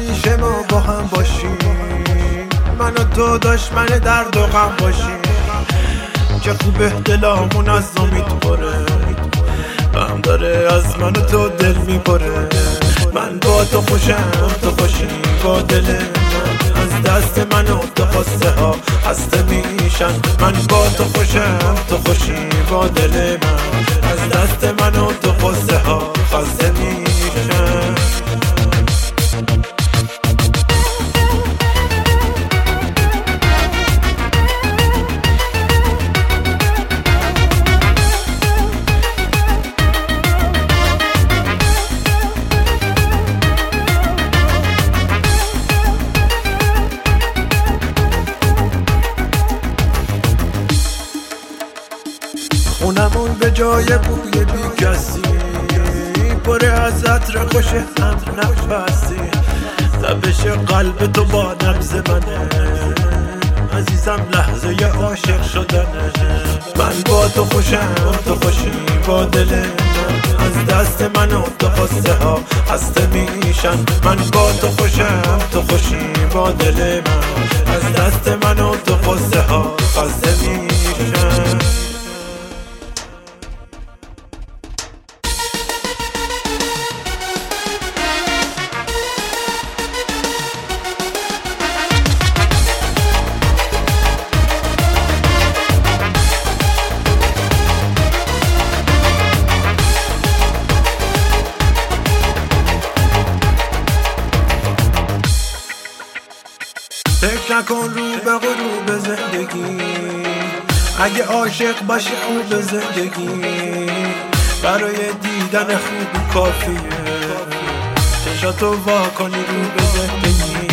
همیشه ما با هم باشیم، من و تو دشمن درد و غم باشیم. چه خوبه دلامون از امید پره، غم داره از من و تو دل میپره. من با تو خوشم تو خوشی با دل من، از دست من و تو خسته ها خسته میشن. من با تو خوشم تو خوشی با دل من، از دست من و تو خسته ها خسته میشن. خونمون به جای بوی بی کسی پره از عطر خوش هم نفسی. تپش قلب تو با نبض منه عزیزم، لحظه عاشق شدنه. من با تو خوشم تو خوشی با دل من، از دست من و تو خسته ها خسته میشن. من با تو خوشم تو خوشی با دل من، از دست من و تو خسته ها خسته میشن. فکر نکن رو به غروب زندگی، اگه عاشق باشی خوب زندگی. برای دیدن خوب کافیه چشاتو وا کنی رو به زندگی.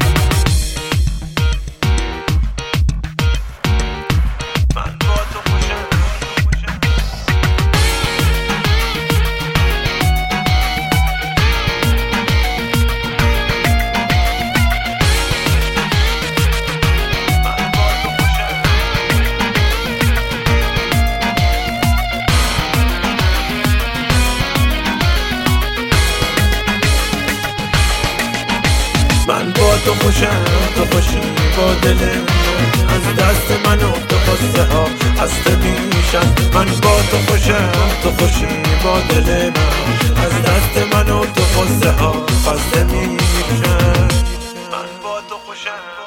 من با تو خوشم تو خوشی با دل من، از دست من و تو خسته ها خسته میشن. من با تو خوشم تو خوشی با دل من، از دست من و تو خسته ها خسته میشن. من با تو خوشم